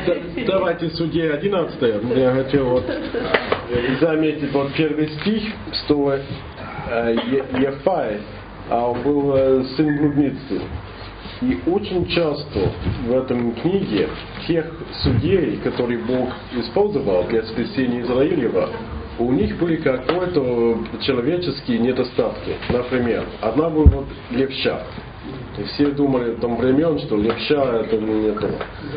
Давайте Судья 11. Я хотел вот заметить вот первый стих, что Ефай был сын блудницы. И очень часто в этом книге тех судей, которые Бог использовал для спасения Израилева, у них были какие-то человеческие недостатки. Например, одна была вот левша. И все думали в том времен, что левша это не то.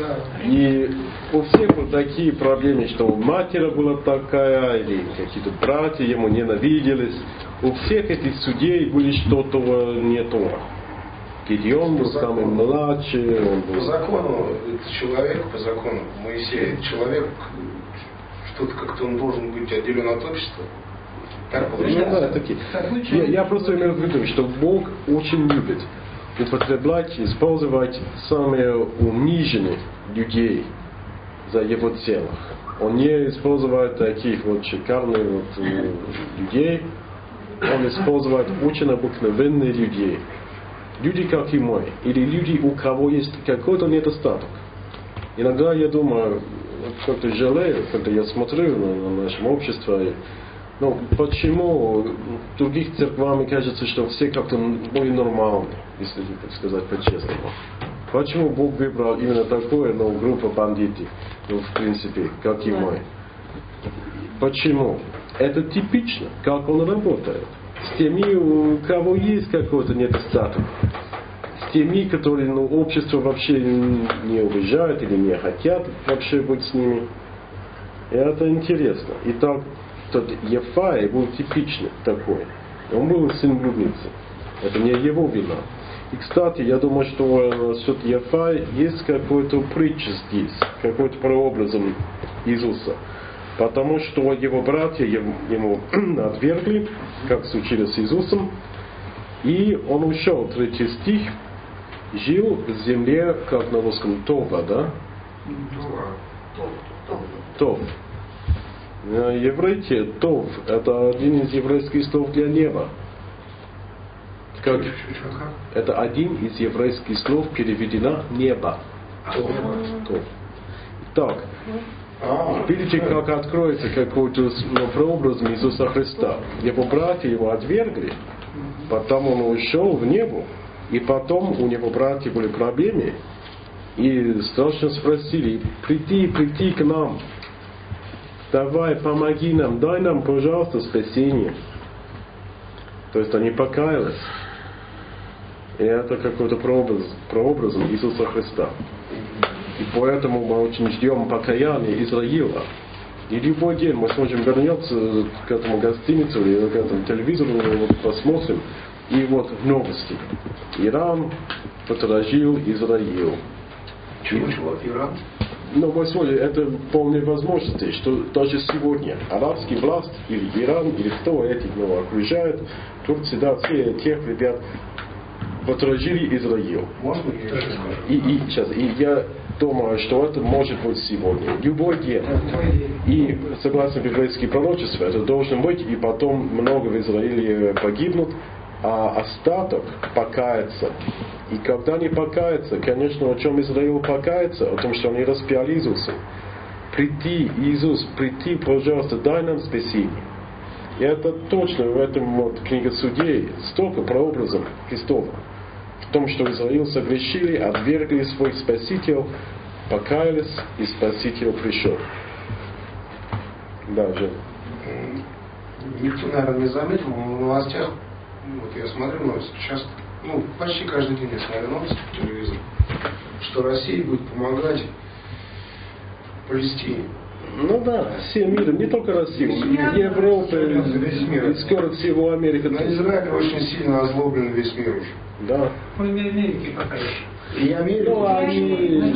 И у всех были такие проблемы, что матерь была такая, или какие-то братья ему ненавиделись. У всех этих судей были что-то не то. Гедеон был самый младший. По закону, это человек, по закону Моисея, человек, что-то как-то он должен быть отделен от общества. Так получается? Я просто имею в виду, что Бог очень любит употреблять, использовать самые униженных людей за его целях. Он не использует таких вот шикарных вот людей, он использует очень обыкновенных людей. Люди, как и мы, или люди, у кого есть какой-то недостаток. Иногда я думаю, как-то жалею, когда я смотрю на наше общество, ну, почему в других церквах мне кажется, что все как-то более нормальны, если так сказать по-честному. Почему Бог выбрал именно такое, ну, группу бандитов, ну, в принципе, как и мы? Почему? Это типично, как он работает. С теми, у кого есть какой-то недостаток. С теми, которые, ну, общество вообще не уважает или не хотят вообще быть с ними. И это интересно. Итак, тот Ефай был типичный такой. Он был сын блудницы. Это не его вина. И, кстати, я думаю, что насчет Ефай есть какой-то притча здесь, какой-то прообразом Иисуса. Потому что его братья ему отвергли, как случилось с Иисусом. И он ушел, 3 стих, жил в земле, как на русском, Това, да? Тов. Еврейте, Тов, это один из еврейских слов для неба. Как? Это один из еврейских слов переведено небо. Тов. Так, видите, как откроется какой-то прообраз Иисуса Христа. Его братья его отвергли, потом он ушел в небо, и потом у него братья были проблемы, и страшно спросили: приди к нам. Давай, помоги нам, дай нам, пожалуйста, спасение. То есть они покаялись. И это какой-то прообразом Иисуса Христа. И поэтому мы очень ждем покаяния Израиля. И любой день мы сможем вернуться к этому гостиницу или к этому телевизору, вот посмотрим. И вот новости. Иран поторожил Израиль. Чего, Иран? Но мы смотрим, это полная возможность, что даже сегодня арабский власть, или Иран, или кто этих окружает, Турция, да, все тех ребят поторожили Израиль. Можно я сейчас, и я думаю, что это может быть сегодня, любой день. И согласно библейским пророчествам, это должно быть, и потом много в Израиле погибнут, а остаток покается. И когда они покаются, конечно, о чем Израиль покается, о том, что они распяли Иисуса. Приди, Иисус, приди, пожалуйста, дай нам спасение. И это точно в этом вот книге Судей столько прообразом Христова. В том, что Израиль согрешили, отвергли свой Спаситель, покаялись, и Спаситель пришел. Да, Жень. Никто, наверное, не заметил, но в новостях, вот я смотрю новости часто, почти каждый день я смотрю новости по телевизору, что Россия будет помогать Палестине. Ну да, всем миром, не только Россия, Европа, весь мир. И скоро всего Америка. На Израиль очень сильно озлоблен весь мир уже. Да. Кроме Америки пока еще. И Америка. Ну, они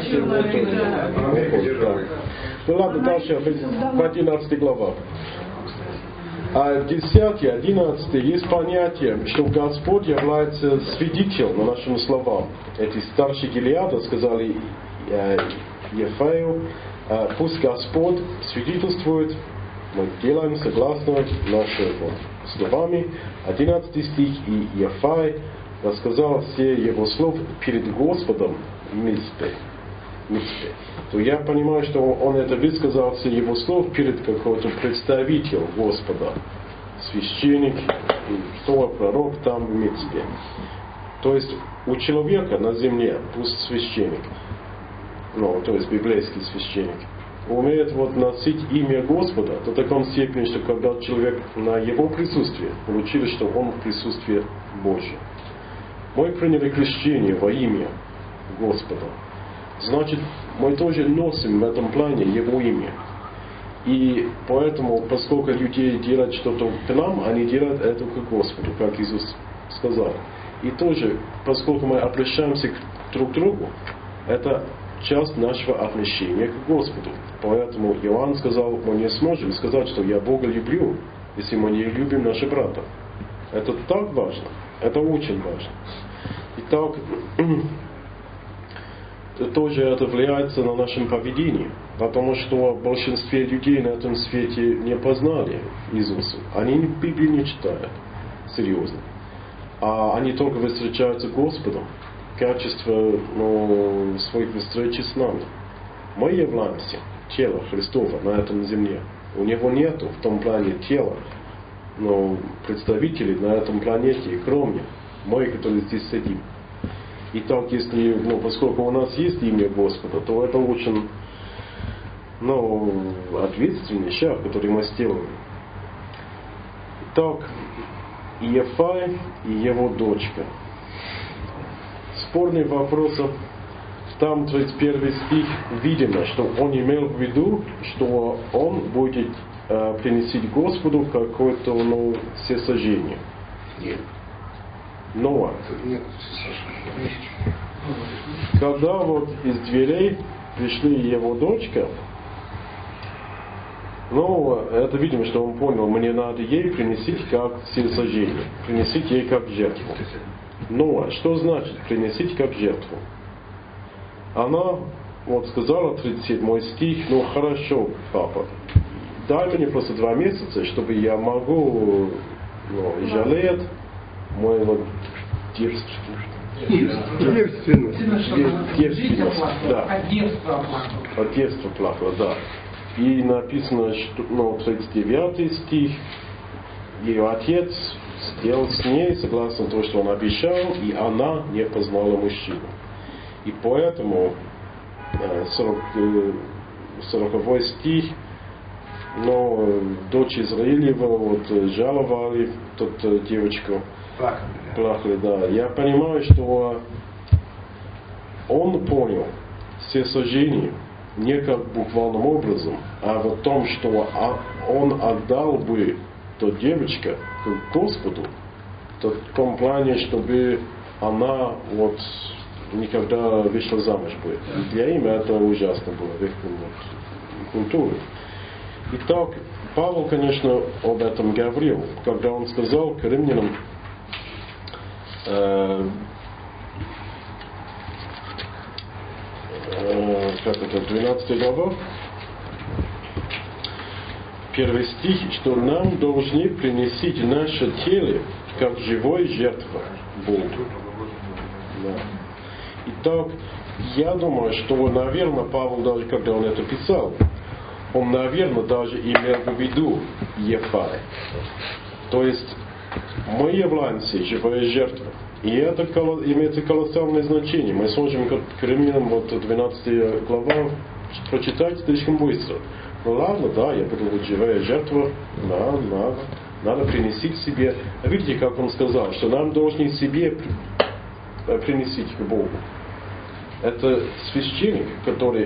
Ну ладно, дальше, в 11 глава. А в 10, 11 есть понятие, что Господь является свидетелем на нашим словам. Эти старшие Гилеада сказали Ефаю: пусть Господь свидетельствует, мы делаем согласно нашими словами. 11 стих, и Ефай рассказал все его слов перед Господом в Мицпе. мицве, то я понимаю, что он это высказался его слов перед какой-то представителем Господа, священник, пророк там в мицве. То есть у человека на земле, пусть священник, то есть библейский священник, умеет носить имя Господа до такой степени, что когда человек на его присутствии, получилось, что он в присутствии Божьем. Мы приняли крещение во имя Господа. Значит, мы тоже носим в этом плане его имя. И поэтому, поскольку люди делают что-то к нам, они делают это к Господу, как Иисус сказал. И тоже, поскольку мы обращаемся друг к другу, это часть нашего отношения к Господу. Поэтому Иоанн сказал, мы не сможем сказать, что я Бога люблю, если мы не любим наших братьев. Это так важно. Это очень важно. Итак, тоже это влияет на наше поведение, потому что большинство людей на этом свете не познали Иисуса. Они Библию не читают серьезно. А они только встречаются с Господом в качестве своих встреч с нами. Мы являемся телом Христова на этом земле. У Него нету в том плане тела, представителей на этом планете, кроме мы, которые здесь сидим. Итак, если, поскольку у нас есть имя Господа, то это очень ответственный шаг, который мы сделаем. Итак, Иефай и его дочка. Спорный вопрос. Там 31 стих видно, что он имел в виду, что он будет приносить Господу какое-то всесожжение. Нет. Но Нет. когда из дверей пришли его дочка, это видимо, что он понял, мне надо ей приносить как всесожжение, приносить ей как жертву. Но что значит приносить как жертву? Она сказала 37 стих, хорошо, папа, дай мне просто 2 месяца, чтобы я могу жалеть мой девственность. Да. От детства плакала, да. И написано, что 39 стих, ее отец сделал с ней согласно тому, что он обещал, и она не познала мужчину. И поэтому 40 стих, дочь Израилева жаловали тут девочку. Плакали, да. Я понимаю, что он понял всесожжение не как буквальным образом, а в том, что он отдал бы ту девочку к Господу в том плане, чтобы она никогда вышла замуж бы. И для них это ужасно было в их культуре. Итак, Павел, конечно, об этом говорил, когда он сказал к римлянам, как это, 12 глава, 1 стих, что нам должны принести наше тело как живой жертва Богу. Да. Итак, я думаю, что, наверное, Павел даже, когда он это писал, он, наверное, даже имел в виду Иефай. То есть, мы являемся живой жертвой. И это имеет колоссальное значение. Мы сможем к римлянам 12 глава прочитать слишком быстро. Ладно, да, я буду живая жертва, надо принести себе. Видите, как он сказал, что нам должны себе принести к Богу. Это священник, который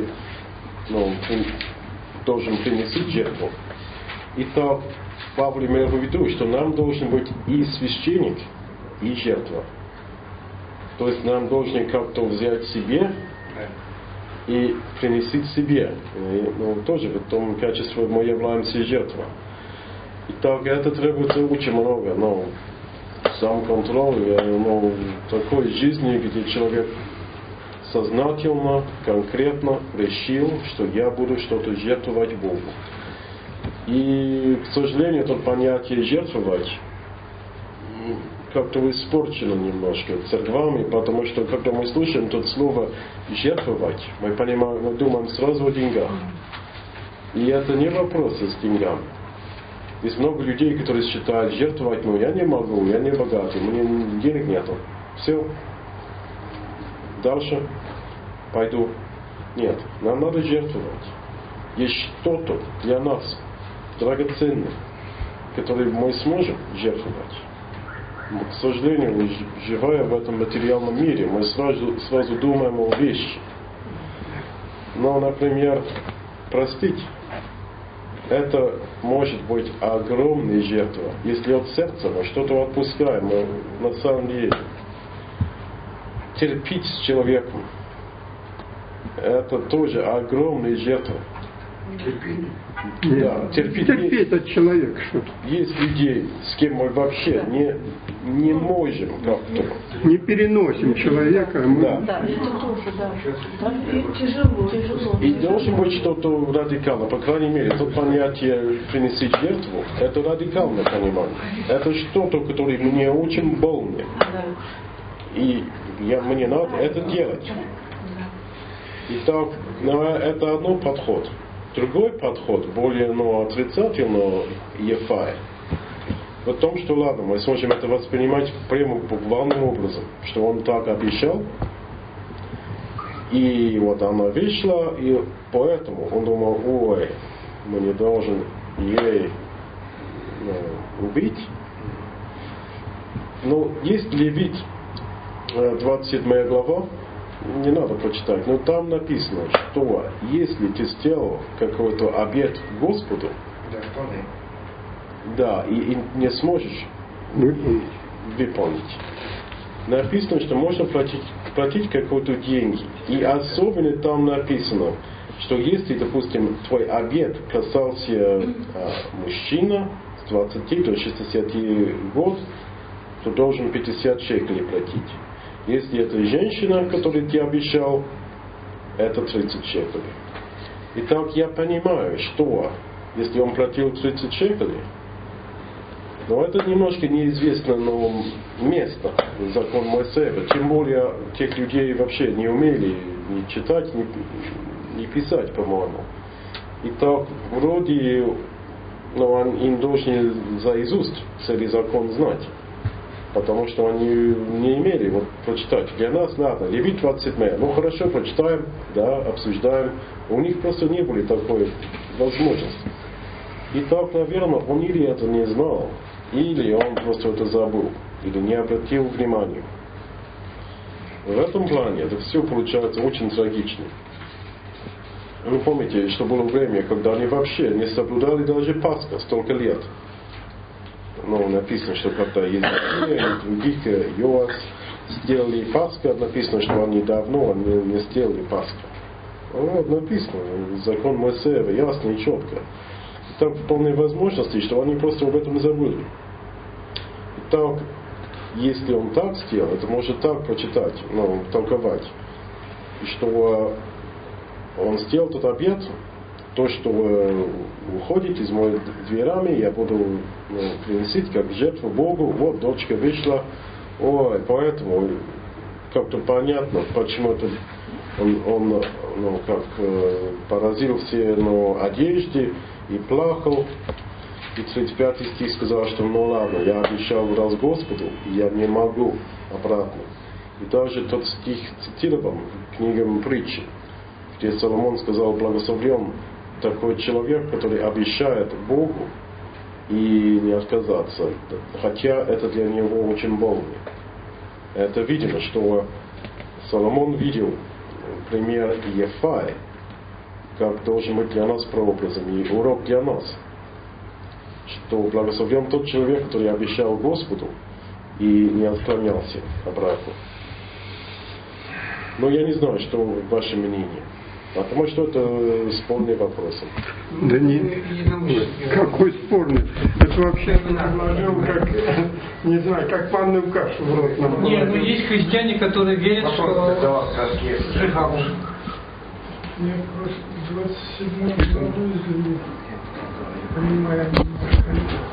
должен принести жертву. Итак, Павел имел в виду, что нам должен быть и священник, и жертва. То есть нам должны как-то взять себе и принести себе. И, тоже в том качестве мы являемся жертвой. Итак, это требуется очень много. Самоконтроль, такой жизни, где человек сознательно, конкретно решил, что я буду что-то жертвовать Богу. И, к сожалению, это понятие жертвовать как-то испорчено немножко церквами, потому что когда мы слышим тут слово «жертвовать», мы понимаем, мы думаем сразу о деньгах. И это не вопрос с деньгами. Есть много людей, которые считают жертвовать, но я не могу, я не богатый, мне денег нету. Все. Дальше пойду. Нет, нам надо жертвовать. Есть что-то для нас драгоценное, которое мы сможем жертвовать. К сожалению, живя в этом материальном мире, мы сразу думаем о вещи. Но, например, простить, это может быть огромная жертва. Если от сердца мы что-то отпускаем, мы на самом деле терпеть с человеком, это тоже огромная жертва. Терпение. Да, терпеть от человека что-то. Есть людей, с кем мы вообще не можем как-то. Не переносим человека. Да. Да, это тоже, да. Тяжело. И должен быть что-то радикальное. По крайней мере, то понятие «принести жертву» — это радикальное понимание. Это что-то, которое мне очень больно. И мне надо это делать. Итак, это одно подход. Другой подход, более отрицательный ефай, в том, что ладно, мы сможем это воспринимать прямо буквальным образом, что он так обещал, и вот она вышла, и поэтому он думал, ой, мы не должен ей убить. Но есть Левит, 27 глава, не надо прочитать, но там написано, что если ты сделал какой-то обет Господу, да, и не сможешь выполнить, написано, что можно платить какой-то деньги. И особенно там написано, что если, допустим, твой обет касался мужчина с 20 до 60 год, то должен 50 шекелей платить. Если это женщина, которую ты обещал, это 30 шекелей. Итак, я понимаю, что если он платил 30 шекелей, но это немножко неизвестно, но место, закон Моисея, тем более тех людей вообще не умели ни читать, ни писать, по-моему. Итак, вроде им должны заизусть целый закон знать. Потому что они не имели прочитать. Для нас надо. Левит 27. Ну хорошо, прочитаем, да, обсуждаем. У них просто не было такой возможности. И так, наверное, он или это не знал, или он просто это забыл, или не обратил внимания. В этом плане это все получается очень трагично. Вы помните, что было время, когда они вообще не соблюдали даже Пасха столько лет. Ну, написано, что когда Езекия и других Йоас сделали Пасху, написано, что они давно не сделали Пасху. Вот написано, закон Моисеева, ясно и четко. И там полной возможности, что они просто об этом забыли. И так, если он так сделал, это может так прочитать, толковать. И что он сделал тот обет, то, что вы уходите из моих дверями, я буду приносить как жертву Богу. Вот, дочка вышла. Ой, поэтому как-то понятно, почему это он поразил все одежде и плакал. И 35 стих сказал, что ладно, я обещал раз Господу, и я не могу обратно. И даже тот стих цитирован в книге Притчи, где Соломон сказал, благословлен такой человек, который обещает Богу и не отказаться, хотя это для него очень больно. Это видно, что Соломон видел пример Ефай, как должен быть для нас прообразом, и урок для нас, что благословен тот человек, который обещал Господу и не отклонялся обратно. Но я не знаю, что ваше мнение. Потому что это спорный вопрос. Да не, какой спорный? Это вообще предложил, как, не знаю, как манную кашу в рот нам. Нет, ну есть христиане, которые верят, что Жихабу. Я просто 27 году, если не понимаю,